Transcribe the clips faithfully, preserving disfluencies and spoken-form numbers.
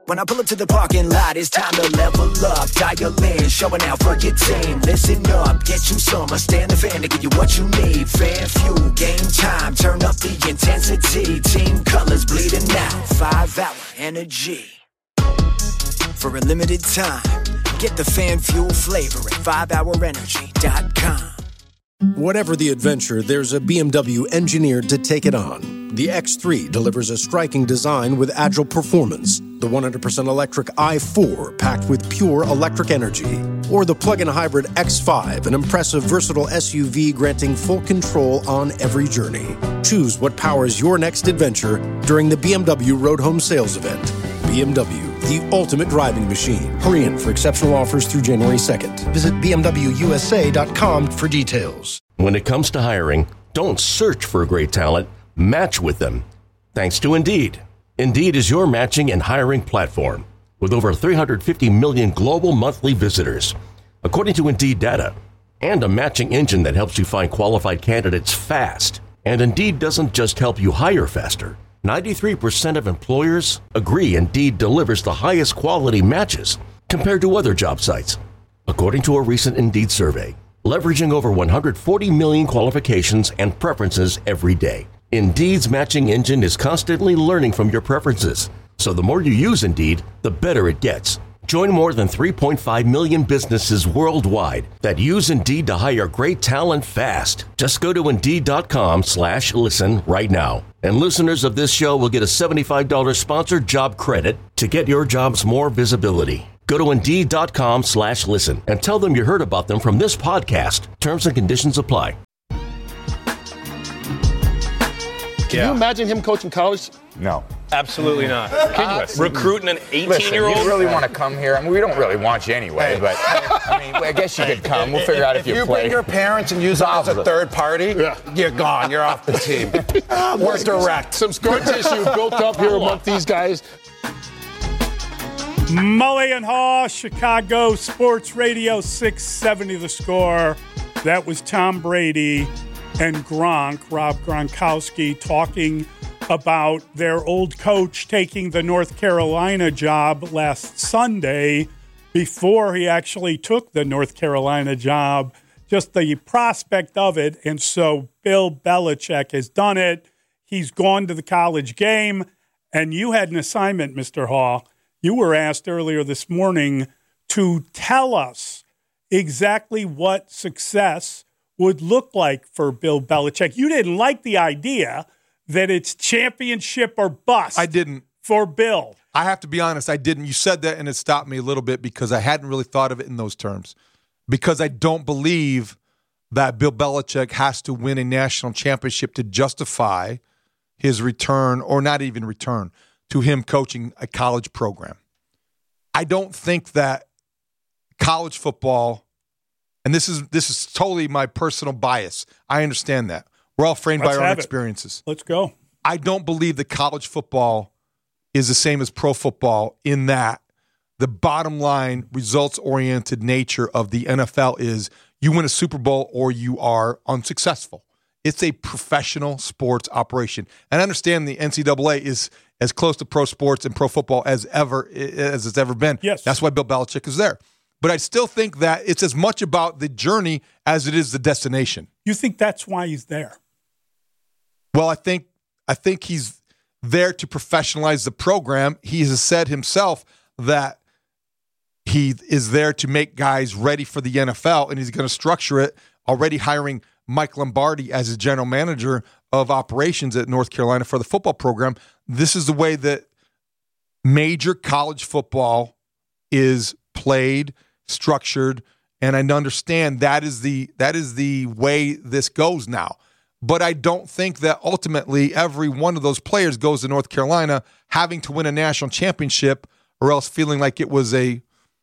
When I pull up to the parking lot, it's time to level up. Dial in, showing out for your team. Listen up, get you some. I stand the fan to give you what you need. Fan fuel, game time, turn up the intensity. Team colors bleeding out, five hour energy. For a limited time, get the fan fuel flavor at five hour energy dot com. Whatever the adventure, there's a B M W engineered to take it on. The X three delivers a striking design with agile performance. The one hundred percent electric i four, packed with pure electric energy. Or the plug-in hybrid X five, an impressive, versatile S U V granting full control on every journey. Choose what powers your next adventure during the B M W Road Home Sales Event. B M W, the ultimate driving machine. Hurry in for exceptional offers through January second. Visit b m w u s a dot com for details. When it comes to hiring, don't search for great talent, match with them. Thanks to Indeed. Indeed is your matching and hiring platform with over three hundred fifty million global monthly visitors, according to Indeed data, and a matching engine that helps you find qualified candidates fast. And Indeed doesn't just help you hire faster. ninety-three percent of employers agree Indeed delivers the highest quality matches compared to other job sites, according to a recent Indeed survey, leveraging over one hundred forty million qualifications and preferences every day. Indeed's matching engine is constantly learning from your preferences, so the more you use Indeed, the better it gets. Join more than three point five million businesses worldwide that use Indeed to hire great talent fast. Just go to Indeed.com slash listen right now. And listeners of this show will get a seventy-five dollars sponsored job credit to get your jobs more visibility. Go to Indeed.com slash listen and tell them you heard about them from this podcast. Terms and conditions apply. Can yeah. you imagine him coaching college? No. Absolutely not. Can you? Recruiting an eighteen-year-old? You really want to come here? I mean, we don't really want you anyway, but I mean, I guess you could come. We'll figure out if, if you, you play. If you bring your parents and use them as a third party, yeah. you're gone. You're off the team. We're direct. Some scar tissue built up here among these guys. Mully and Haw, Chicago Sports Radio six seventy The Score. That was Tom Brady and Gronk, Rob Gronkowski, talking about their old coach taking the North Carolina job last Sunday before he actually took the North Carolina job, just the prospect of it. And so Bill Belichick has done it. He's gone to the college game. And you had an assignment, Mister Haw. You were asked earlier this morning to tell us exactly what success would look like for Bill Belichick. You didn't like the idea that it's championship or bust. I didn't. For Bill. I have to be honest, I didn't. You said that and it stopped me a little bit because I hadn't really thought of it in those terms. Because I don't believe that Bill Belichick has to win a national championship to justify his return, or not even return, to him coaching a college program. I don't think that college football, and this is this is totally my personal bias. I understand that. We're all framed Let's by our own it. experiences. Let's go. I don't believe that college football is the same as pro football in that the bottom line, results-oriented nature of the N F L is you win a Super Bowl or you are unsuccessful. It's a professional sports operation. And I understand the N C double A is as close to pro sports and pro football as ever as it's ever been. Yes. That's why Bill Belichick is there. But I still think that it's as much about the journey as it is the destination. You think that's why he's there? Well, I think I think he's there to professionalize the program. He has said himself that he is there to make guys ready for the N F L, and he's going to structure it, already hiring Mike Lombardi as his general manager of operations at North Carolina for the football program. This is the way that major college football is played, structured, and I understand that is the that is the way this goes now. But I don't think that ultimately every one of those players goes to North Carolina having to win a national championship or else feeling like it was a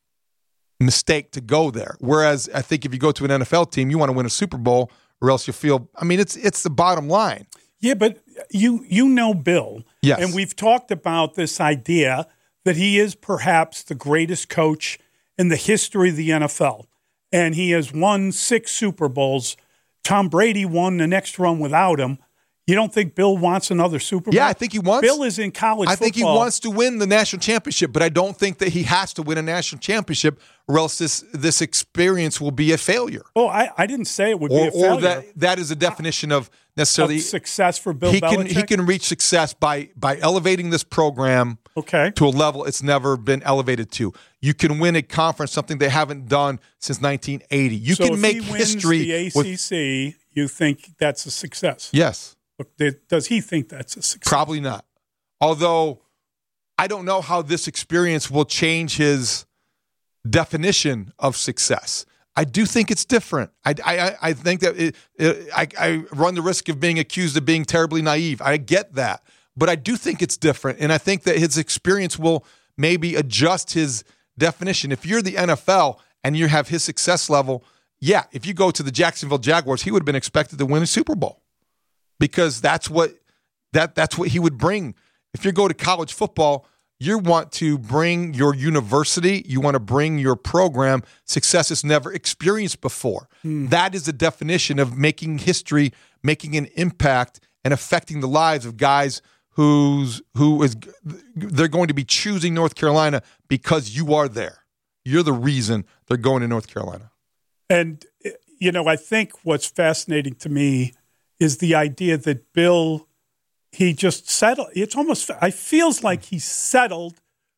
mistake to go there. Whereas I think if you go to an N F L team, you want to win a Super Bowl or else you feel, I mean, it's it's the bottom line. Yeah, but you you know Bill. Yes. And we've talked about this idea that he is perhaps the greatest coach in the history of the N F L. And he has won six Super Bowls. Tom Brady won the next run without him. You don't think Bill wants another Super Bowl? Yeah, I think he wants. Bill is in college I football. think he wants to win the national championship, but I don't think that he has to win a national championship, or else this this experience will be a failure. Oh, I, I didn't say it would or, be a failure. Or that that is a definition of necessarily of success for Bill he Belichick. Can, he can reach success by by elevating this program okay. to a level it's never been elevated to. You can win a conference, something they haven't done since nineteen eighty. You so can if make he wins history. The A C C, with, you think that's a success? Yes. Does he think that's a success? Probably not. Although I don't know how this experience will change his definition of success. I do think it's different. I, I, I think that it, it, I, I run the risk of being accused of being terribly naive. I get that. But I do think it's different. And I think that his experience will maybe adjust his definition. If you're the N F L and you have his success level, yeah, if you go to the Jacksonville Jaguars, he would have been expected to win a Super Bowl. Because that's what that that's what he would bring. If you go to college football, you want to bring your university, you want to bring your program success it's never experienced before. Mm. That is the definition of making history, making an impact, and affecting the lives of guys who's who is they're going to be choosing North Carolina because you are there. You're the reason they're going to North Carolina. And you know, I think what's fascinating to me is the idea that Bill, he just settled. It's almost, I feels like he settled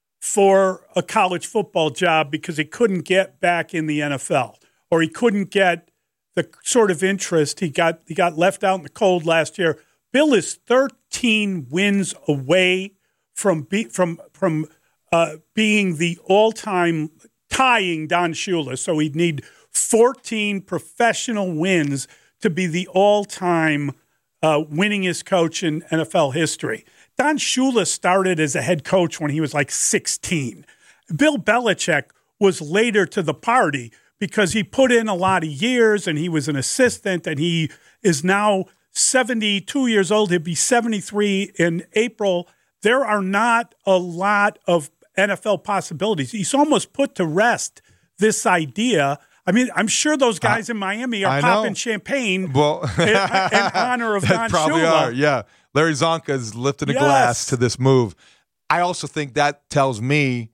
for a college football job because he couldn't get back in the N F L, or he couldn't get the sort of interest he got. He got left out in the cold last year. Bill is thirteen wins away from be, from from uh, being the all-time tying Don Shula. So he'd need fourteen professional wins to be the all-time uh, winningest coach in N F L history. Don Shula started as a head coach when he was like sixteen. Bill Belichick was later to the party because he put in a lot of years and he was an assistant, and he is now seventy-two years old. He'll be seventy-three in April. There are not a lot of N F L possibilities. He's almost put to rest this idea. I mean, I'm sure those guys I, in Miami are I popping know. champagne well, in, in honor of Don probably Shula. Are, yeah. Larry Zonka is lifting a yes. glass to this move. I also think that tells me,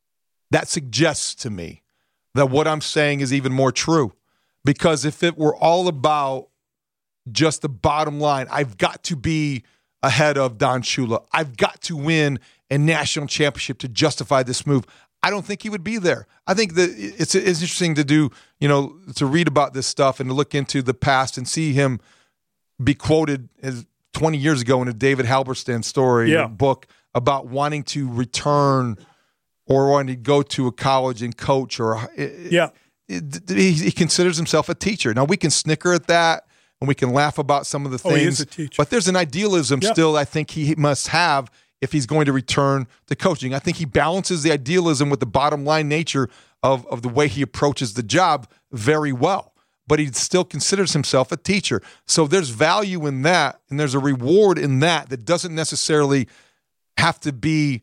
that suggests to me that what I'm saying is even more true. Because if it were all about just the bottom line, I've got to be ahead of Don Shula. I've got to win a national championship to justify this move. I don't think he would be there. I think that it's it's interesting to do, you know, to read about this stuff and to look into the past and see him be quoted as twenty years ago in a David Halberstam story, yeah. a book about wanting to return or wanting to go to a college and coach. Or yeah, it, it, he, he considers himself a teacher. Now we can snicker at that and we can laugh about some of the things, oh, he is a teacher. But there's an idealism yeah. still I think he must have if he's going to return to coaching. I think he balances the idealism with the bottom line nature of, of the way he approaches the job very well. But he still considers himself a teacher. So there's value in that, and there's a reward in that that doesn't necessarily have to be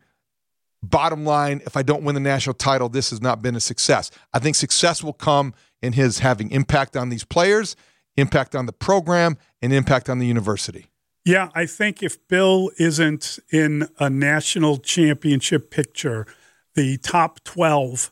bottom line. If I don't win the national title, this has not been a success. I think success will come in his having impact on these players, impact on the program, and impact on the university. Yeah, I think if Bill isn't in a national championship picture, the top twelve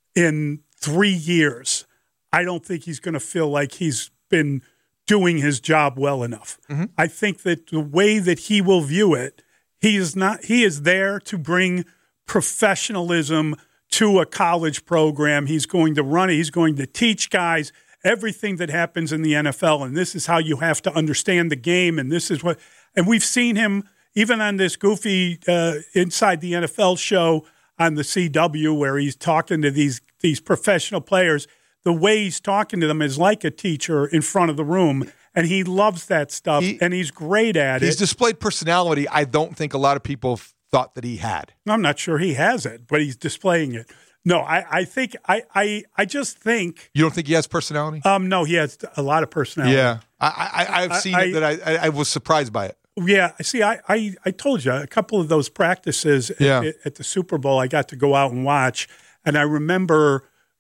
in three years, I don't think he's going to feel like he's been doing his job well enough. Mm-hmm. I think that the way that he will view it, he is not. He is there to bring professionalism to a college program. He's going to run it. He's going to teach guys everything that happens in the N F L, and this is how you have to understand the game, and this is what – and we've seen him even on this goofy uh, Inside the N F L show on the C W where he's talking to these these professional players. The way he's talking to them is like a teacher in front of the room, and he loves that stuff, he, and he's great at he's it. He's displayed personality I don't think a lot of people thought that he had. I'm not sure he has it, but he's displaying it. No, I, I think I, I I just think you don't think he has personality. Um, no, he has a lot of personality. Yeah, I, I I've seen I, it that I, I was surprised by it. Yeah, see, I, I, I told you a couple of those practices yeah. at, at the Super Bowl. I got to go out and watch, and I remember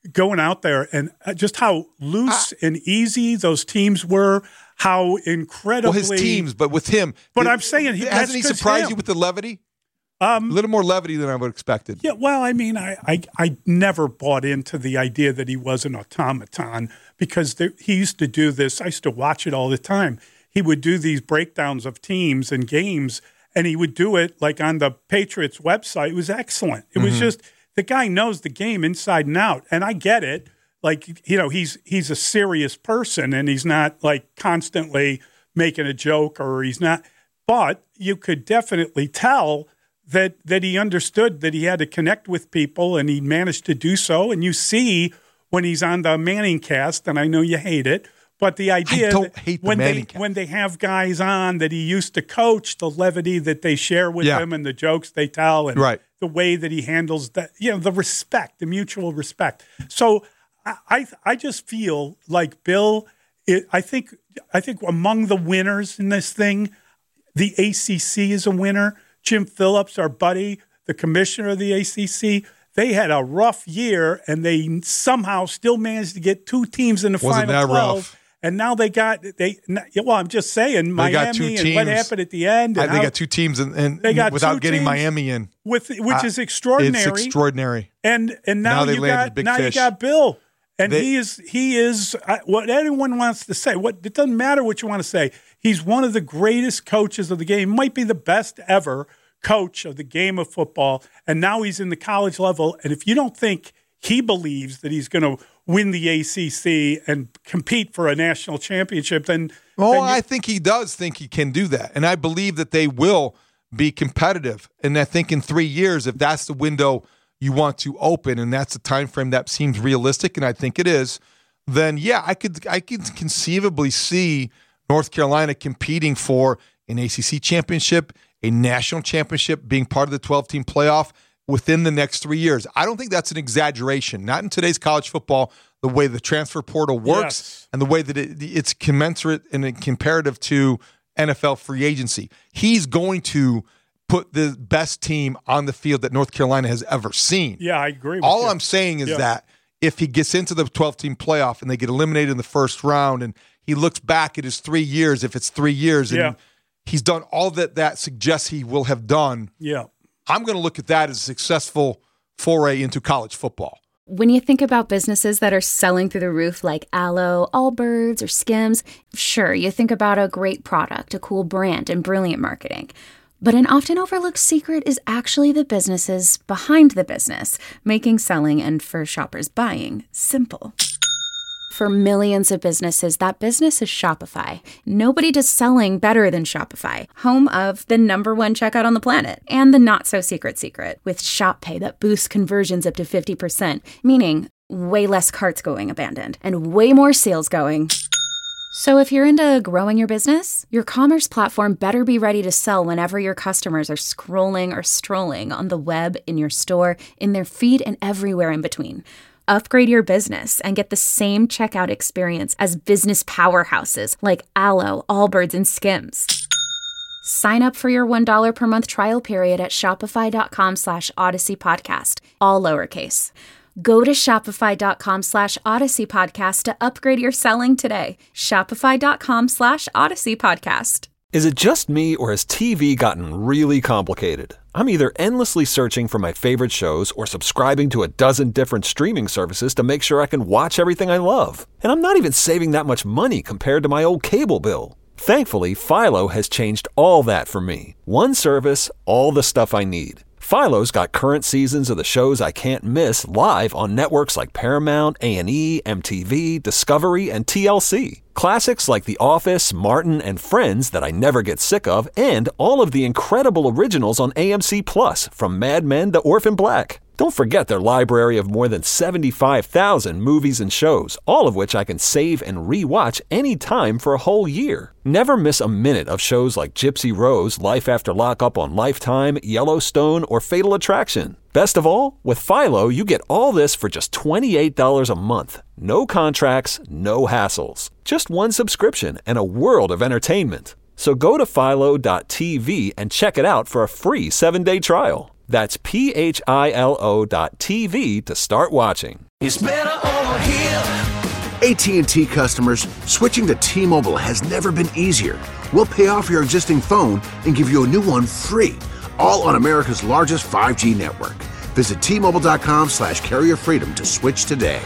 going out there and just how loose I, and easy those teams were, how incredibly well his teams, but with him. But it, I'm saying, he, hasn't he surprised him. you with the levity? Um, a little more levity than I would have expected. Yeah, well, I mean, I, I, I never bought into the idea that he was an automaton because there, he used to do this. I used to watch it all the time. He would do these breakdowns of teams and games, and he would do it like on the Patriots website. It was excellent. It mm-hmm. was just the guy knows the game inside and out, and I get it. Like, you know, he's he's a serious person, and he's not like constantly making a joke, or he's not. But you could definitely tell that that he understood that he had to connect with people, and he managed to do so. And you see when he's on the Manning cast, and I know you hate it, but the idea I don't that hate the when Manning they cast. when they have guys on that he used to coach, the levity that they share with yeah. him and the jokes they tell, and right. the way that he handles that, you know, the respect, the mutual respect. So I I, I just feel like Bill. It, I think I think among the winners in this thing, the A C C is a winner. Jim Phillips, our buddy, the commissioner of the A C C, they had a rough year, and they somehow still managed to get two teams in the Wasn't final that twelve. rough? And now they got they. Well, I'm just saying, Miami and what happened at the end. And they how, got two teams, and, and they got without two getting teams Miami in, with which uh, is extraordinary. It's extraordinary. And and now, now they you landed got big now fish. you got Bill. And They, he is, he is uh, what anyone wants to say. What it doesn't matter what you want to say. He's one of the greatest coaches of the game. Might be the best ever coach of the game of football. And now he's in the college level. And if you don't think he believes that he's going to win the A C C and compete for a national championship, then oh, then I think he does think he can do that, and I believe that they will be competitive. And I think in three years, if that's the window you want to open, and that's the time frame that seems realistic, and I think it is, then yeah, I could I could conceivably see North Carolina competing for an A C C championship, a national championship, being part of the twelve-team playoff within the next three years. I don't think that's an exaggeration. Not in today's college football, the way the transfer portal works Yes. and the way that it, it's commensurate and comparative to N F L free agency. He's going to put the best team on the field that North Carolina has ever seen. yeah, I agree with All you. I'm saying is Yeah. that if he gets into the twelve-team playoff and they get eliminated in the first round, and he looks back at his three years, if it's three years, and Yeah. he's done all that that suggests he will have done, Yeah. I'm going to look at that as a successful foray into college football. When you think about businesses that are selling through the roof like Aloe, Allbirds, or Skims, sure, you think about a great product, a cool brand, and brilliant marketing. But an often overlooked secret is actually the businesses behind the business, making selling and, for shoppers, buying simple. For millions of businesses, that business is Shopify. Nobody does selling better than Shopify, home of the number one checkout on the planet, and the not-so-secret secret, with Shop Pay that boosts conversions up to fifty percent, meaning way less carts going abandoned, and way more sales going. So if you're into growing your business, your commerce platform better be ready to sell whenever your customers are scrolling or strolling on the web, in your store, in their feed, and everywhere in between. Upgrade your business and get the same checkout experience as business powerhouses like Aloe, Allbirds, and Skims. Sign up for your one dollar per month trial period at shopify.com slash Odyssey Podcast, all lowercase. Go to shopify.com slash Odyssey Podcast to upgrade your selling today. Shopify.com slash Odyssey Podcast. Is it just me, or has T V gotten really complicated? I'm either endlessly searching for my favorite shows or subscribing to a dozen different streaming services to make sure I can watch everything I love. And I'm not even saving that much money compared to my old cable bill. Thankfully, Philo has changed all that for me. One service, all the stuff I need. Philo's got current seasons of the shows I can't miss live on networks like Paramount, A and E, M T V, Discovery, and T L C. Classics like The Office, Martin, and Friends that I never get sick of, and all of the incredible originals on A M C Plus, from Mad Men to Orphan Black. Don't forget their library of more than seventy-five thousand movies and shows, all of which I can save and re-watch anytime for a whole year. Never miss a minute of shows like Gypsy Rose, Life After Lockup on Lifetime, Yellowstone, or Fatal Attraction. Best of all, with Philo, you get all this for just twenty-eight dollars a month. No contracts, no hassles. Just one subscription and a world of entertainment. So go to philo dot t v and check it out for a free seven-day trial. That's P H I L O dot T V to start watching. It's better over here. A T and T customers, switching to T-Mobile has never been easier. We'll pay off your existing phone and give you a new one free, all on America's largest five G network. Visit T-Mobile.com slash carrier freedom to switch today.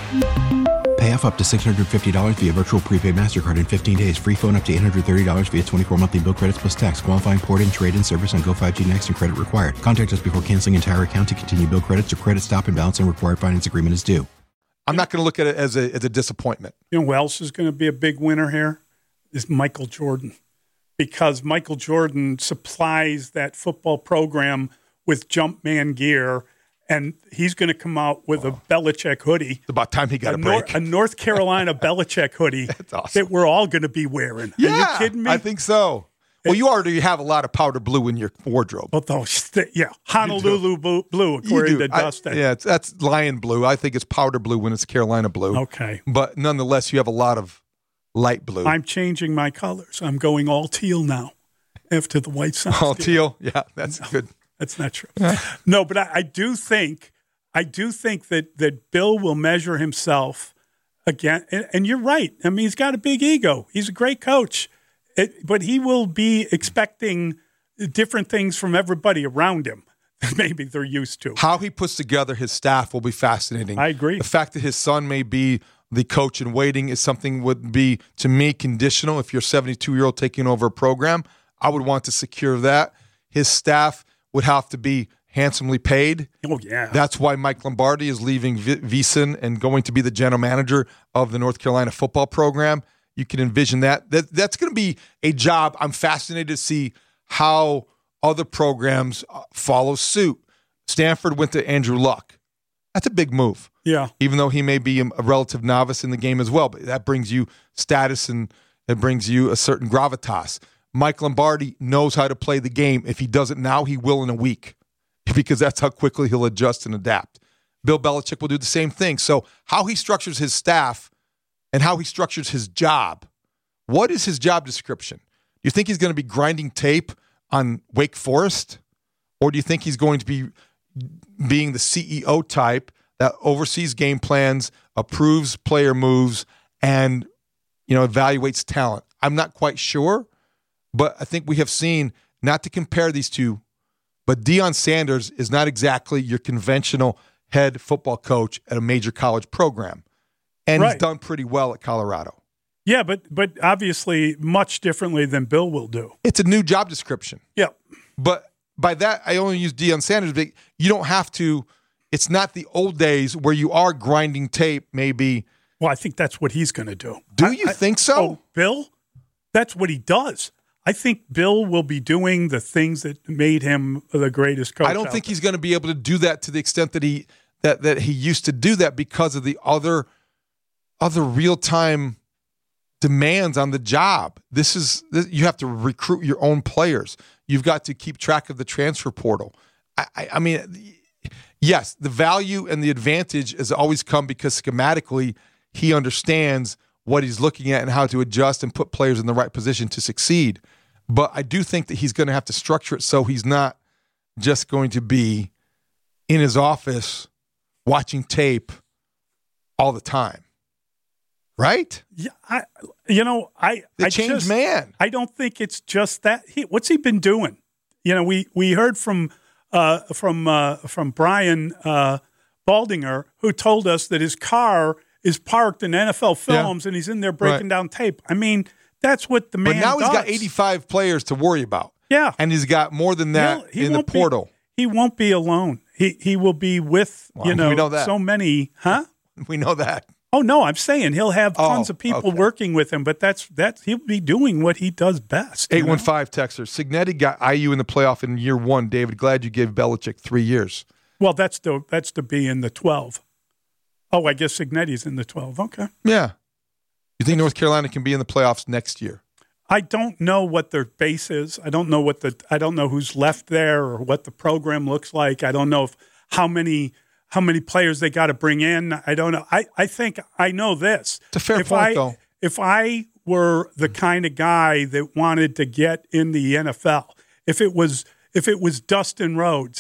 Pay off up to six hundred fifty dollars via virtual prepaid MasterCard in fifteen days. Free phone up to eight hundred thirty dollars via twenty-four monthly bill credits plus tax. Qualifying port-in, trade-in service on Go five G Next and credit required. Contact us before canceling entire account to continue bill credits or credit stop and balance and required finance agreement is due. I'm not going to look at it as a, as a disappointment. You know who else is going to be a big winner here? Is Michael Jordan. Because Michael Jordan supplies that football program with Jumpman gear, and he's going to come out with a Belichick hoodie. It's about time he got a, a break. Nor- a North Carolina Belichick hoodie. That's awesome. That we're all going to be wearing. Yeah, Are you kidding me? I think so. Well, you already have a lot of powder blue in your wardrobe. Oh, those, yeah, Honolulu blue, blue, according to Dustin. I, yeah, it's, that's lion blue. I think it's powder blue when it's Carolina blue. Okay. But nonetheless, you have a lot of light blue. I'm changing my colors. I'm going all teal now after the White Sox. All deal. teal? Yeah, that's no, good. That's not true. No, but I, I do think I do think that, that Bill will measure himself again. And, and you're right. I mean, he's got a big ego. He's a great coach. It, but he will be expecting different things from everybody around him than maybe they're used to. How he puts together his staff will be fascinating. I agree. The fact that his son may be the coach in waiting is something would be, to me, conditional. If you're a seventy-two-year-old taking over a program, I would want to secure that. His staff would have to be handsomely paid. Oh, yeah. That's why Mike Lombardi is leaving v- VEASAN and going to be the general manager of the North Carolina football program. You can envision that. that that's going to be a job. I'm fascinated to see how other programs follow suit. Stanford went to Andrew Luck. That's a big move. Yeah. Even though he may be a relative novice in the game as well, but that brings you status and it brings you a certain gravitas. Mike Lombardi knows how to play the game. If he does it now, he will in a week because that's how quickly he'll adjust and adapt. Bill Belichick will do the same thing. So how he structures his staff and how he structures his job. What is his job description? Do you think he's going to be grinding tape on Wake Forest? Or do you think he's going to be being the C E O type that oversees game plans, approves player moves, and you know evaluates talent? I'm not quite sure, but I think we have seen, not to compare these two, but Deion Sanders is not exactly your conventional head football coach at a major college program. And right. He's done pretty well at Colorado. Yeah, but but obviously much differently than Bill will do. It's a new job description. Yeah. But by that, I only use Deion Sanders. But you don't have to. It's not the old days where you are grinding tape, maybe. Well, I think that's what he's going to do. Do I, you I, think so? Oh, Bill? That's what he does. I think Bill will be doing the things that made him the greatest coach. I don't think there. he's going to be able to do that to the extent that he that that he used to do that because of the other other real-time demands on the job. This is this, you have to recruit your own players. You've got to keep track of the transfer portal. I, I, I mean, yes, the value and the advantage has always come because schematically he understands what he's looking at and how to adjust and put players in the right position to succeed. But I do think that he's going to have to structure it so he's not just going to be in his office watching tape all the time. Right? Yeah, I, you know, I the I changed just, man. I don't think it's just that. He, what's he been doing? You know, we we heard from uh, from uh, from Brian uh, Baldinger, who told us that his car is parked in N F L Films yeah. and he's in there breaking right. down tape. I mean, that's what the man. But now does. he's got eighty-five players to worry about. Yeah, and he's got more than that He'll, he in the portal. Be, he won't be alone. He he will be with well, you know, know that. so many. Huh? We know that. Oh no, I'm saying he'll have tons oh, of people okay. working with him, but that's that he'll be doing what he does best. Eight one five texter Cignetti got I U in the playoff in year one. David, glad you gave Belichick three years. Well, that's the that's to be in the twelve. Oh, I guess Cignetti's in the twelve. Okay. Yeah. You think North Carolina can be in the playoffs next year? I don't know what their base is. I don't know what the I don't know who's left there or what the program looks like. I don't know if how many. How many players they got to bring in? I don't know. I, I think I know this. It's a fair if point, I, though. If I were the kind of guy that wanted to get in the N F L, if it was if it was Dustin Rhodes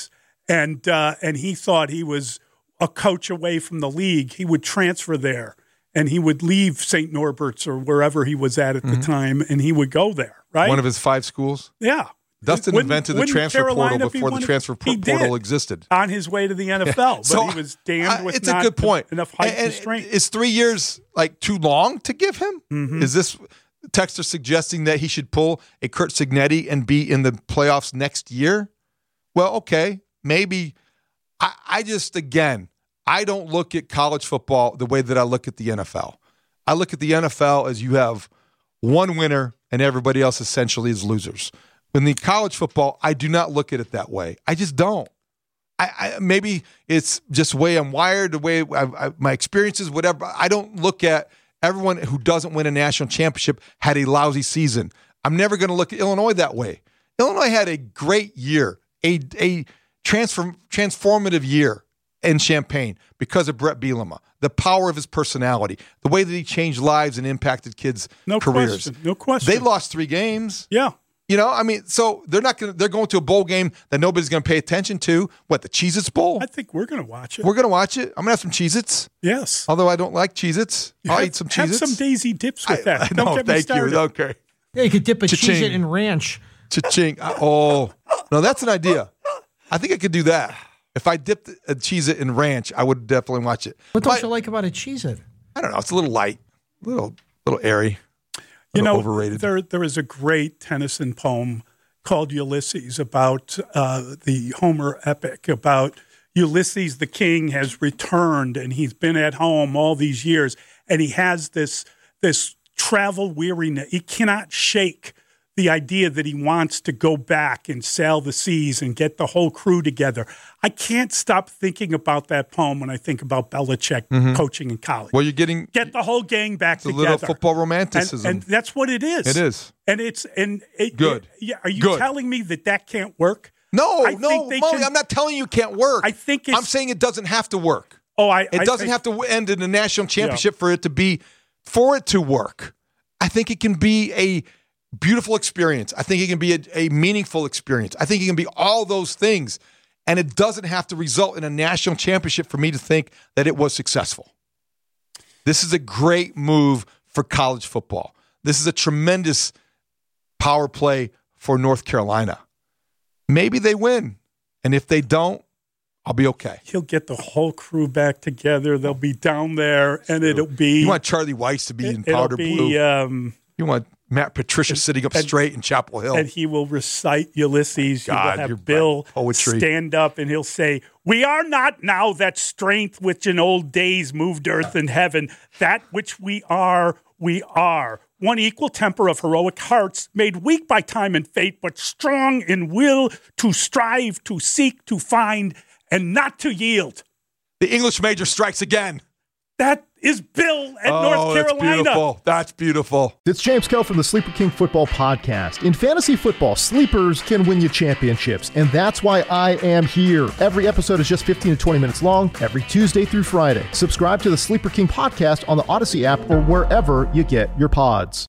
and uh, and he thought he was a coach away from the league. He would transfer there, and he would leave Saint Norbert's or wherever he was at at mm-hmm. the time, and he would go there, right? One of his five schools? Yeah. Dustin wouldn't, invented the transfer Carolina portal before the transfer wanted, portal existed. On his way to the N F L, but so, he was damned with it's not a good point. enough height and, and strength. Is three years like too long to give him? Mm-hmm. Is this texter suggesting that he should pull a Curt Cignetti and be in the playoffs next year? Well, okay, maybe. I, I just, again, I don't look at college football the way that I look at the N F L. I look at the N F L as you have one winner and everybody else essentially is losers. In the college football, I do not look at it that way. I just don't. I, I maybe it's just the way I'm wired, the way I, I, my experiences, whatever. I don't look at everyone who doesn't win a national championship had a lousy season. I'm never going to look at Illinois that way. Illinois had a great year, a a transform, transformative year in Champaign because of Brett Bielema, the power of his personality, the way that he changed lives and impacted kids' no careers. Question, no question. They lost three games. Yeah. You know, I mean, so they're not going to, they're going to a bowl game that nobody's going to pay attention to. What, the Cheez-Its Bowl? I think we're going to watch it. We're going to watch it. I'm going to have some Cheez-Its. Yes. Although I don't like Cheez-Its. I'll have, eat some Cheez-Its. Have some Daisy dips with that. I, I, don't no, get me thank started. you. Okay. Yeah, you could dip a Cha-ching. Cheez-It in ranch. Cha-ching. Oh, no, that's an idea. I think I could do that. If I dipped a Cheez-It in ranch, I would definitely watch it. What don't but, you like about a Cheez-It? I don't know. It's a little light, a little, little airy. You know, overrated. there there is a great Tennyson poem called Ulysses about uh, the Homer epic, about Ulysses the king has returned and he's been at home all these years and he has this this travel weariness. He cannot shake the idea that he wants to go back and sail the seas and get the whole crew together. I can't stop thinking about that poem when I think about Belichick mm-hmm. coaching in college. Well, you're getting get the whole gang back together. A little football romanticism, and, and that's what it is. It is, and it's and it, good. It, yeah, are you good. telling me that that can't work? No, I no, think they Molly, can, I'm not telling you it can't work. I think it's, I'm saying it doesn't have to work. Oh, I. It I doesn't think, have to end in a national championship yeah. for it to be for it to work. I think it can be a beautiful experience. I think it can be a, a meaningful experience. I think it can be all those things. And it doesn't have to result in a national championship for me to think that it was successful. This is a great move for college football. This is a tremendous power play for North Carolina. Maybe they win. And if they don't, I'll be okay. He'll get the whole crew back together. They'll be down there, and it'll be... You want Charlie Weiss to be it, in powder be, blue. Um, you want Matt Patricia and, sitting up and, straight in Chapel Hill. And he will recite Ulysses. God, you will have Bill poetry. stand up, and he'll say, "We are not now that strength which in old days moved earth and heaven. That which we are, we are. One equal temper of heroic hearts, made weak by time and fate, but strong in will to strive, to seek, to find, and not to yield." The English major strikes again. That is Bill at oh, North Carolina. That's beautiful. That's beautiful. It's James Kell from the Sleeper King Football Podcast. In fantasy football, sleepers can win you championships, and that's why I am here. Every episode is just fifteen to twenty minutes long, every Tuesday through Friday. Subscribe to the Sleeper King Podcast on the Odyssey app or wherever you get your pods.